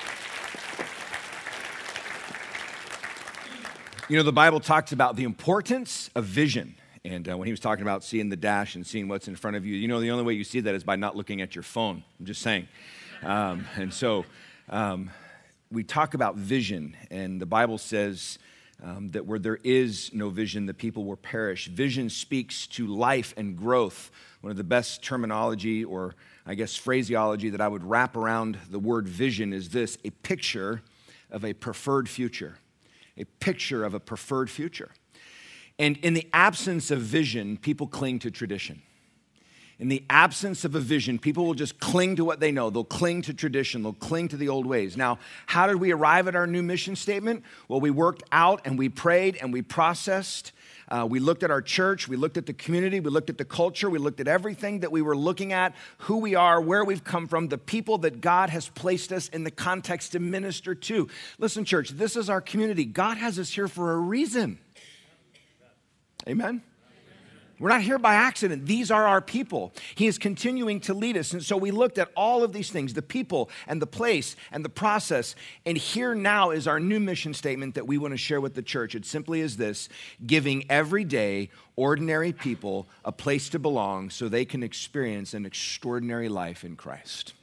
You know, the Bible talks about the importance of vision. And uh, when he was talking about seeing the dash and seeing what's in front of you, you know, the only way you see that is by not looking at your phone. I'm just saying. Um, and so um, we talk about vision, and the Bible says um, that where there is no vision, the people will perish. Vision speaks to life and growth. One of the best terminology, or I guess phraseology, that I would wrap around the word vision is this: a picture of a preferred future. A picture of a preferred future. And in the absence of vision, people cling to tradition. In the absence of a vision, people will just cling to what they know. They'll cling to tradition. They'll cling to the old ways. Now, how did we arrive at our new mission statement? Well, we worked out and we prayed and we processed. Uh, we looked at our church. We looked at the community. We looked at the culture. We looked at everything that we were looking at, who we are, where we've come from, the people that God has placed us in the context to minister to. Listen, church, this is our community. God has us here for a reason. Amen? We're not here by accident. These are our people. He is continuing to lead us. And so we looked at all of these things, the people and the place and the process. And here now is our new mission statement that we want to share with the church. It simply is this: giving everyday, ordinary people a place to belong so they can experience an extraordinary life in Christ.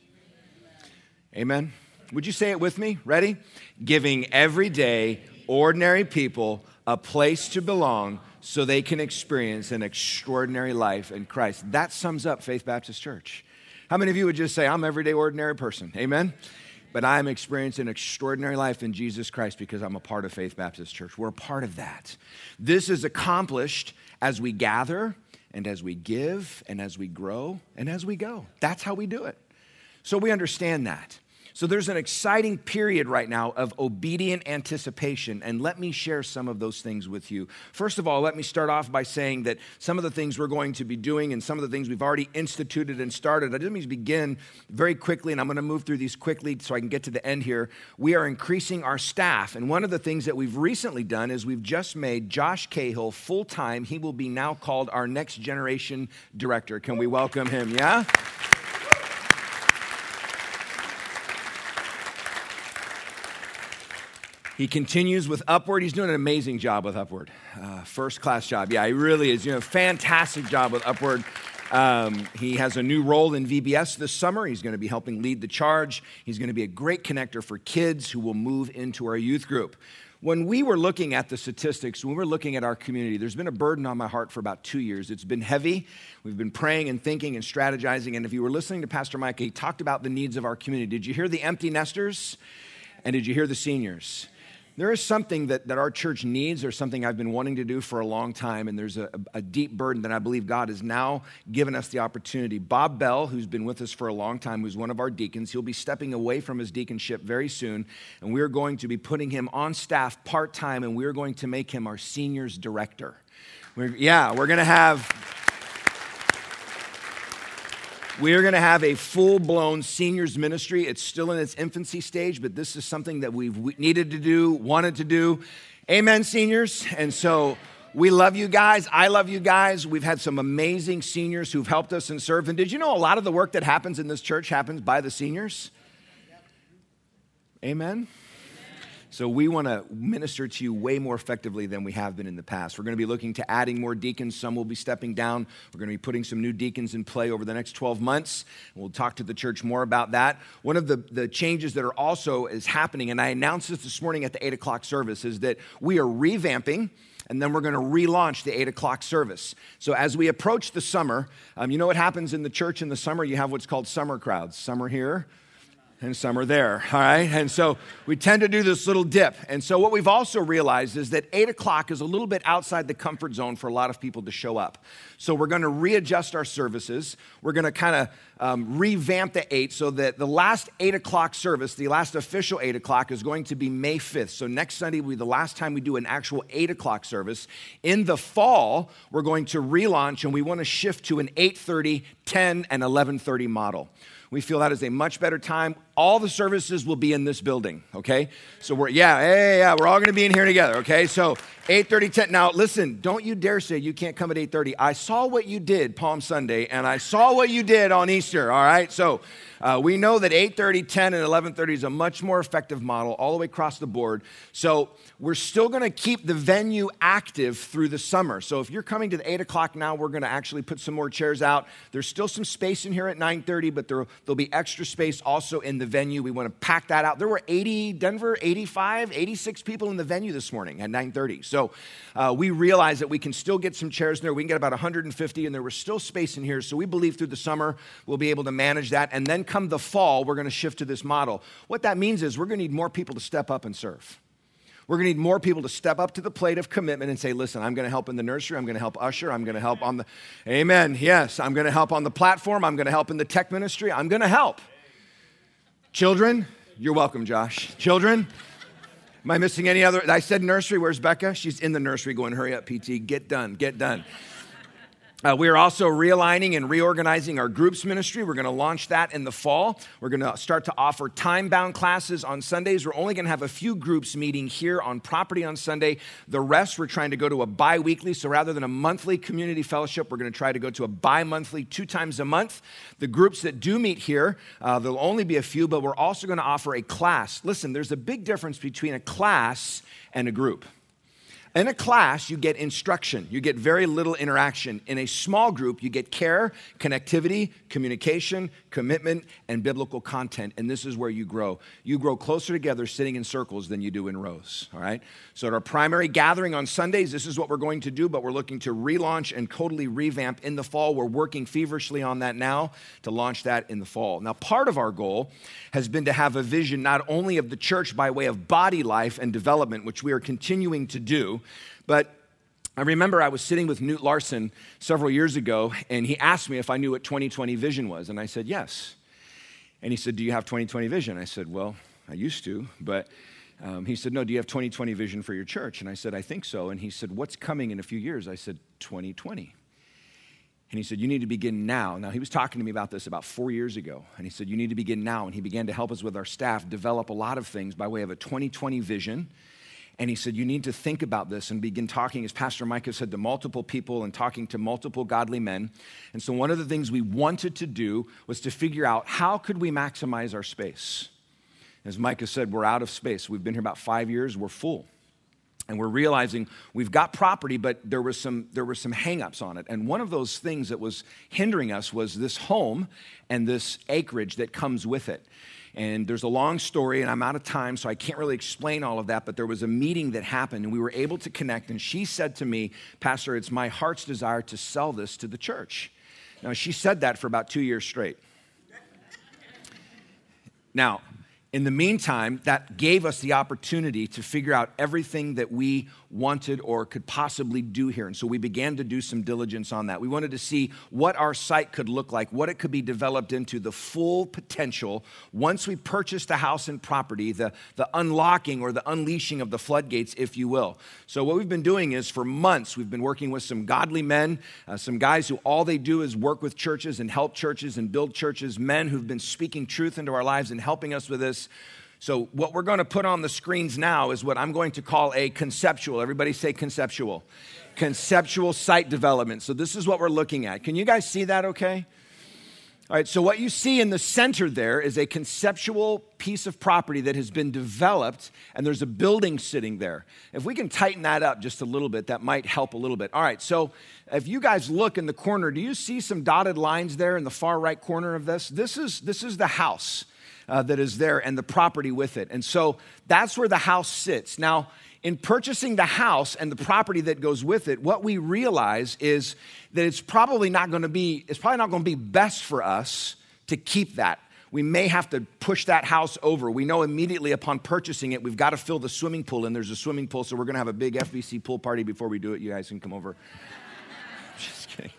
Amen? Would you say it with me? Ready? Giving everyday, ordinary people a place to belong so they can experience an extraordinary life in Christ. That sums up Faith Baptist Church. How many of you would just say, I'm an everyday, ordinary person? Amen? But I'm experiencing an extraordinary life in Jesus Christ because I'm a part of Faith Baptist Church. We're a part of that. This is accomplished as we gather and as we give and as we grow and as we go. That's how we do it. So we understand that. So there's an exciting period right now of obedient anticipation, and let me share some of those things with you. First of all, let me start off by saying that some of the things we're going to be doing and some of the things we've already instituted and started, let me begin very quickly, and I'm going to move through these quickly so I can get to the end here. We are increasing our staff, and one of the things that we've recently done is we've just made Josh Cahill full-time. He will be now called our Next Generation Director. Can we welcome him, yeah? He continues with Upward. He's doing an amazing job with Upward. Uh, first class job. Yeah, he really is. You know, fantastic job with Upward. Um, he has a new role in V B S this summer. He's going to be helping lead the charge. He's going to be a great connector for kids who will move into our youth group. When we were looking at the statistics, when we were looking at our community, there's been a burden on my heart for about two years. It's been heavy. We've been praying and thinking and strategizing. And if you were listening to Pastor Micah, he talked about the needs of our community. Did you hear the empty nesters? And did you hear the seniors? There is something that, that our church needs, or something I've been wanting to do for a long time, and there's a, a deep burden that I believe God has now given us the opportunity. Bob Bell, who's been with us for a long time, who's one of our deacons, he'll be stepping away from his deaconship very soon, and we're going to be putting him on staff part-time, and we're going to make him our seniors director. We're, yeah, we're going to have... We're going to have a full-blown seniors ministry. It's still in its infancy stage, but this is something that we've needed to do, wanted to do. Amen, seniors. And so we love you guys. I love you guys. We've had some amazing seniors who've helped us and served. And did you know a lot of the work that happens in this church happens by the seniors? Amen. So we want to minister to you way more effectively than we have been in the past. We're going to be looking to adding more deacons. Some will be stepping down. We're going to be putting some new deacons in play over the next twelve months. We'll talk to the church more about that. One of the, the changes that are also is happening, and I announced this this morning at the eight o'clock service, is that we are revamping, and then we're going to relaunch the eight o'clock service. So as we approach the summer, um, you know what happens in the church in the summer? You have what's called summer crowds. Some are here, and some are there, all right? And so we tend to do this little dip. And so what we've also realized is that eight o'clock is a little bit outside the comfort zone for a lot of people to show up. So we're going to readjust our services. We're going to kind of um, revamp the eight so that the last eight o'clock service, the last official eight o'clock, is going to be May fifth. So next Sunday will be the last time we do an actual eight o'clock service. In the fall, we're going to relaunch, and we want to shift to an eight thirty, ten, and eleven thirty model. We feel that is a much better time. All the services will be in this building, okay? So we're, yeah, yeah, yeah, we're all going to be in here together, okay? So eight thirty, ten. Now, listen, don't you dare say you can't come at eight thirty. I saw what you did Palm Sunday, and I saw what you did on Easter, all right? So uh, we know that eight thirty, ten, and eleven thirty is a much more effective model all the way across the board. So we're still going to keep the venue active through the summer. So if you're coming to the eight o'clock now, we're going to actually put some more chairs out. There's still some space in here at nine thirty, but there, there'll be extra space also in the venue. We want to pack that out. There were eighty, Denver, eighty-five, eighty-six people in the venue this morning at nine thirty. So uh, we realize that we can still get some chairs in there. We can get about one hundred fifty, and there was still space in here. So we believe through the summer we'll be able to manage that. And then come the fall, we're going to shift to this model. What that means is we're going to need more people to step up and serve. We're going to need more people to step up to the plate of commitment and say, listen, I'm going to help in the nursery. I'm going to help usher. I'm going to help on the, amen, yes. I'm going to help on the platform. I'm going to help in the tech ministry. I'm going to help. Children, you're welcome, Josh. Children, am I missing any other? I said nursery. Where's Becca? She's in the nursery going, hurry up, P T. Get done, get done. Uh, we are also realigning and reorganizing our groups ministry. We're going to launch that in the fall. We're going to start to offer time-bound classes on Sundays. We're only going to have a few groups meeting here on property on Sunday. The rest, we're trying to go to a bi-weekly. So rather than a monthly community fellowship, we're going to try to go to a bi-monthly, two times a month. The groups that do meet here, uh, there'll only be a few, but we're also going to offer a class. Listen, there's a big difference between a class and a group. In a class, you get instruction. You get very little interaction. In a small group, you get care, connectivity, communication, commitment, and biblical content. And this is where you grow. You grow closer together sitting in circles than you do in rows, all right? So at our primary gathering on Sundays, this is what we're going to do, but we're looking to relaunch and totally revamp in the fall. We're working feverishly on that now to launch that in the fall. Now, part of our goal has been to have a vision not only of the church by way of body life and development, which we are continuing to do, but I remember I was sitting with Newt Larson several years ago, and he asked me if I knew what twenty twenty vision was, and I said, yes. And he said, do you have twenty twenty vision? I said, well, I used to, but um, he said, no, do you have twenty twenty vision for your church? And I said, I think so. And he said, what's coming in a few years? I said, twenty twenty. And he said, you need to begin now. Now, he was talking to me about this about four years ago, and he said, you need to begin now. And he began to help us with our staff develop a lot of things by way of a twenty twenty vision. And he said, you need to think about this and begin talking, as Pastor Micah said, to multiple people and talking to multiple godly men. And so one of the things we wanted to do was to figure out how could we maximize our space? As Micah said, we're out of space. We've been here about five years. We're full. And we're realizing we've got property, but there was some there were some hang-ups on it. And one of those things that was hindering us was this home and this acreage that comes with it. And there's a long story, and I'm out of time, so I can't really explain all of that, but there was a meeting that happened, and we were able to connect, and she said to me, Pastor, it's my heart's desire to sell this to the church. Now, she said that for about two years straight. Now, in the meantime, that gave us the opportunity to figure out everything that we wanted or could possibly do here. And so we began to do some diligence on that. We wanted to see what our site could look like, what it could be developed into, the full potential. Once we purchased a house and property, the, the unlocking or the unleashing of the floodgates, if you will. So what we've been doing is for months, we've been working with some godly men, uh, some guys who all they do is work with churches and help churches and build churches, men who've been speaking truth into our lives and helping us with this. So what we're going to put on the screens now is what I'm going to call a conceptual. Everybody say conceptual. Conceptual site development. So this is what we're looking at. Can you guys see that okay? All right, so what you see in the center there is a conceptual piece of property that has been developed, and there's a building sitting there. If we can tighten that up just a little bit, that might help a little bit. All right, so if you guys look in the corner, do you see some dotted lines there in the far right corner of this? This is, this is the house. Uh, that is there and the property with it. And so that's where the house sits. Now, in purchasing the house and the property that goes with it, what we realize is that it's probably not going to be, it's probably not going to be best for us to keep that. We may have to push that house over. We know immediately upon purchasing it, we've got to fill the swimming pool, and there's a swimming pool, so we're going to have a big F B C pool party before we do it. You guys can come over. Just kidding.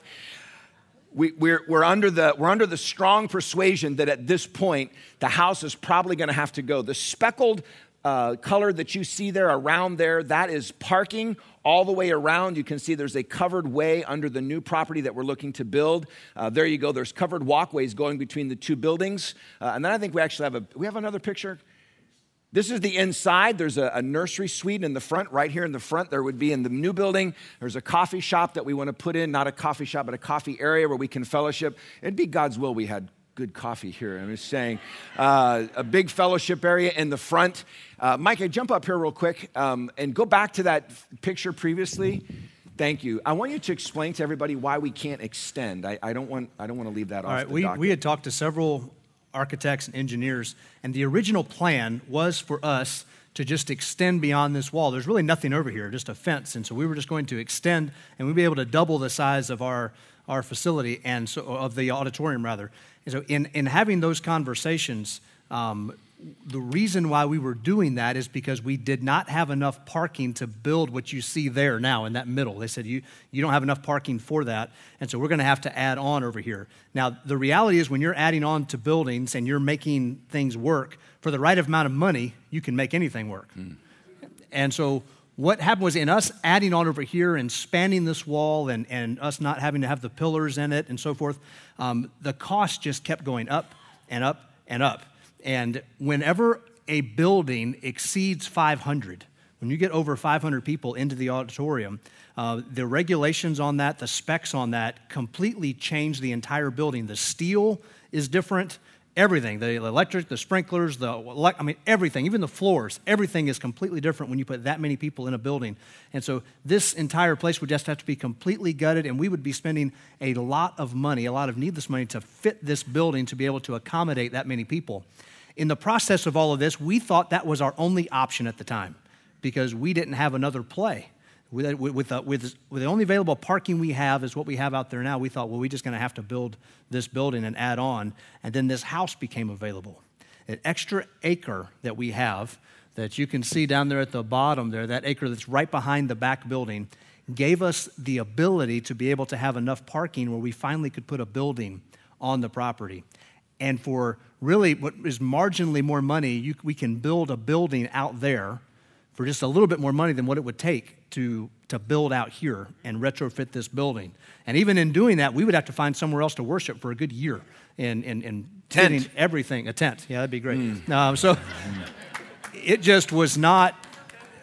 We, we're, we're, under the, we're under the strong persuasion that at this point, the house is probably going to have to go. The speckled uh, color that you see there around there, that is parking all the way around. You can see there's a covered way under the new property that we're looking to build. Uh, there you go. There's covered walkways going between the two buildings. Uh, and then I think we actually have a, we have another picture. This is the inside. There's a, a nursery suite in the front. Right here in the front, there would be in the new building. There's a coffee shop that we want to put in, not a coffee shop, but a coffee area where we can fellowship. It'd be God's will we had good coffee here. I'm just saying. Uh, a big fellowship area in the front. Uh, Mike, I jump up here real quick um, and go back to that picture previously. Thank you. I want you to explain to everybody why we can't extend. I, I don't want. I don't want to leave that All off right, the we, docket. we had talked to several architects and engineers, and the original plan was for us to just extend beyond this wall. There's really nothing over here, just a fence, and so we were just going to extend, and we'd be able to double the size of our, our facility, and so of the auditorium, rather. And so in, in having those conversations, um, the reason why we were doing that is because we did not have enough parking to build what you see there now in that middle. They said, you, you don't have enough parking for that, and so we're going to have to add on over here. Now, the reality is when you're adding on to buildings and you're making things work, for the right amount of money, you can make anything work. Mm. And so what happened was in us adding on over here and spanning this wall and, and us not having to have the pillars in it and so forth, um, the cost just kept going up and up and up. And whenever a building exceeds five hundred, when you get over five hundred people into the auditorium, uh, the regulations on that, the specs on that completely change the entire building. The steel is different, everything, the electric, the sprinklers, the I mean, everything, even the floors, everything is completely different when you put that many people in a building. And so this entire place would just have to be completely gutted, and we would be spending a lot of money, a lot of needless money to fit this building to be able to accommodate that many people. In the process of all of this, we thought that was our only option at the time because we didn't have another play. With, with, uh, with, with the only available parking we have is what we have out there now, we thought, well, we're just going to have to build this building and add on. And then this house became available. An extra acre that we have that you can see down there at the bottom there, that acre that's right behind the back building, gave us the ability to be able to have enough parking where we finally could put a building on the property. And for really what is marginally more money, you, we can build a building out there for just a little bit more money than what it would take to, to build out here and retrofit this building. And even in doing that, we would have to find somewhere else to worship for a good year and, and, and fitting everything. A tent. Yeah, that'd be great. Mm. Um, so it just was not,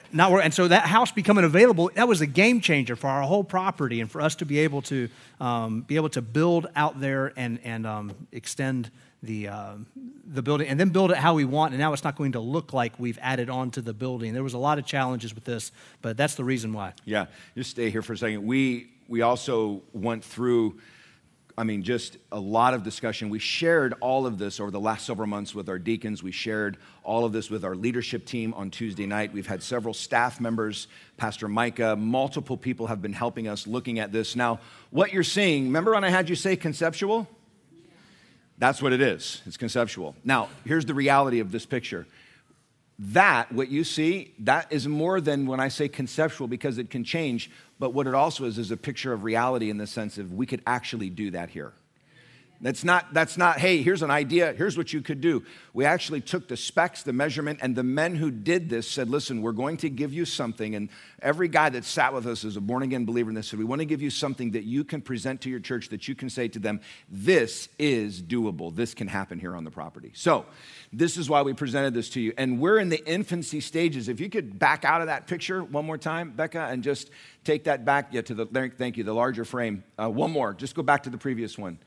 not work. And so that house becoming available, that was a game changer for our whole property and for us to be able to um, be able to build out there and and um, extend the uh, the building and then build it how we want. And now it's not going to look like we've added on to the building. There was a lot of challenges with this, but that's the reason why. Yeah, just stay here for a second. We we also went through, I mean, just a lot of discussion. We shared all of this over the last several months with our deacons. We shared all of this with our leadership team on Tuesday night. We've had several staff members, Pastor Micah, multiple people have been helping us looking at this. Now, what you're seeing, remember when I had you say conceptual? That's what it is. It's conceptual. Now, here's the reality of this picture. That, what you see, that is more than when I say conceptual because it can change, but what it also is is a picture of reality in the sense of we could actually do that here. That's not, that's not, hey, here's an idea, here's what you could do. We actually took the specs, the measurement, and the men who did this said, listen, we're going to give you something. And every guy that sat with us is a born-again believer in this. So we want to give you something that you can present to your church that you can say to them, this is doable. This can happen here on the property. So this is why we presented this to you. And we're in the infancy stages. If you could back out of that picture one more time, Becca, and just take that back yeah, to the, thank you, the larger frame. Uh, one more. Just go back to the previous one.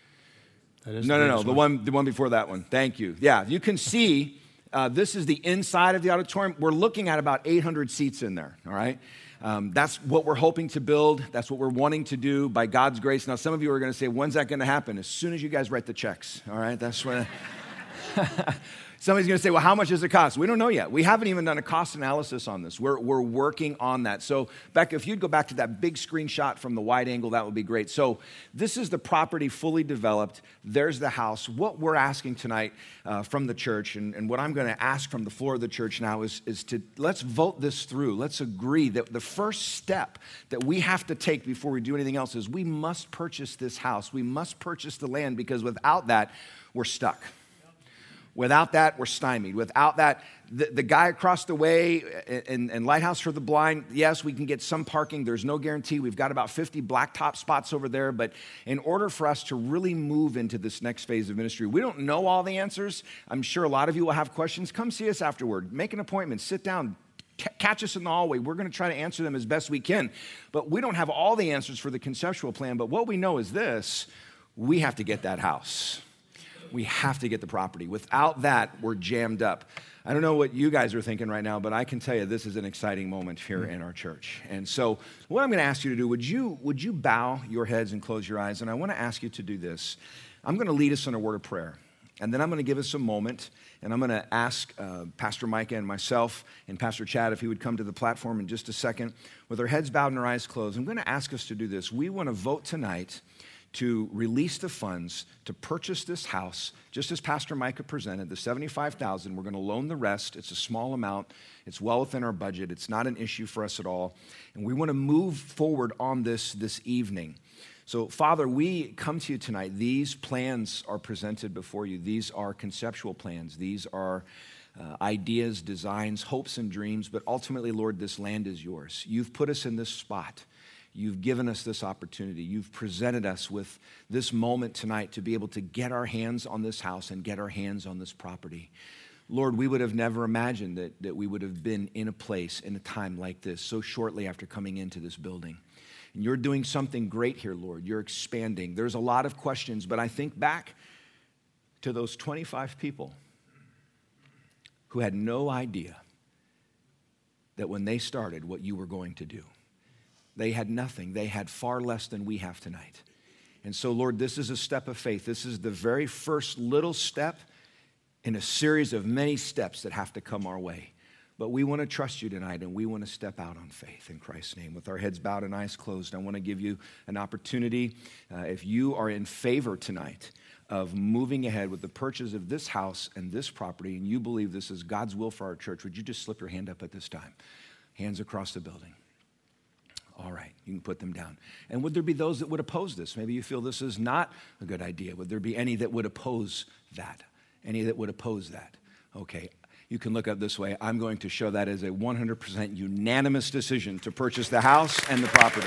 No, no, no, the one, the one before that one. Thank you. Yeah, you can see uh, this is the inside of the auditorium. We're looking at about eight hundred seats in there, all right? Um, that's what we're hoping to build. That's what we're wanting to do by God's grace. Now, some of you are going to say, when's that going to happen? As soon as you guys write the checks, all right? That's when... Somebody's going to say, well, how much does it cost? We don't know yet. We haven't even done a cost analysis on this. We're, we're working on that. So, Becca, if you'd go back to that big screenshot from the wide angle, that would be great. So this is the property fully developed. There's the house. What we're asking tonight uh, from the church, and, and what I'm going to ask from the floor of the church now is, is to let's vote this through. Let's agree that the first step that we have to take before we do anything else is we must purchase this house. We must purchase the land because without that, we're stuck. Without that, we're stymied. Without that, the, the guy across the way in, in Lighthouse for the Blind, yes, we can get some parking. There's no guarantee. We've got about fifty blacktop spots over there. But in order for us to really move into this next phase of ministry, we don't know all the answers. I'm sure a lot of you will have questions. Come see us afterward. Make an appointment. Sit down. C- catch us in the hallway. We're going to try to answer them as best we can. But we don't have all the answers for the conceptual plan. But what we know is this. We have to get that house. We have to get the property. Without that, we're jammed up. I don't know what you guys are thinking right now, but I can tell you this is an exciting moment here in our church. And so what I'm going to ask you to do, would you, would you bow your heads and close your eyes? And I want to ask you to do this. I'm going to lead us in a word of prayer. And then I'm going to give us a moment, and I'm going to ask uh, Pastor Micah and myself and Pastor Chad if he would come to the platform in just a second. With our heads bowed and our eyes closed, I'm going to ask us to do this. We want to vote tonight to release the funds to purchase this house, just as Pastor Micah presented, the seventy-five thousand dollars. We're going to loan the rest. It's a small amount. It's well within our budget. It's not an issue for us at all. And we want to move forward on this this evening. So, Father, we come to you tonight. These plans are presented before you. These are conceptual plans. These are uh, ideas, designs, hopes, and dreams. But ultimately, Lord, this land is yours. You've put us in this spot. You've given us this opportunity. You've presented us with this moment tonight to be able to get our hands on this house and get our hands on this property. Lord, we would have never imagined that, that we would have been in a place in a time like this so shortly after coming into this building. And you're doing something great here, Lord. You're expanding. There's a lot of questions, but I think back to those twenty-five people who had no idea that when they started what you were going to do. They had nothing. They had far less than we have tonight. And so, Lord, this is a step of faith. This is the very first little step in a series of many steps that have to come our way. But we want to trust you tonight, and we want to step out on faith in Christ's name. With our heads bowed and eyes closed, I want to give you an opportunity. Uh, if you are in favor tonight of moving ahead with the purchase of this house and this property, and you believe this is God's will for our church, would you just slip your hand up at this time? Hands across the building. All right, you can put them down. And would there be those that would oppose this? Maybe you feel this is not a good idea. Would there be any that would oppose that? Any that would oppose that? Okay, you can look up this way. I'm going to show that as a one hundred percent unanimous decision to purchase the house and the property.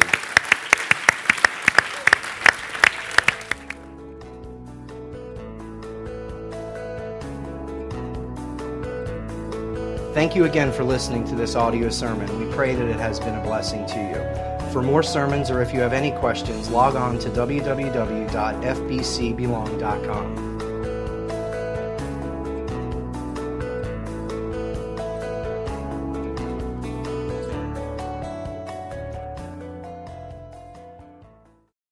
Thank you again for listening to this audio sermon. We pray that it has been a blessing to you. For more sermons, or if you have any questions, log on to w w w dot f b c belong dot com.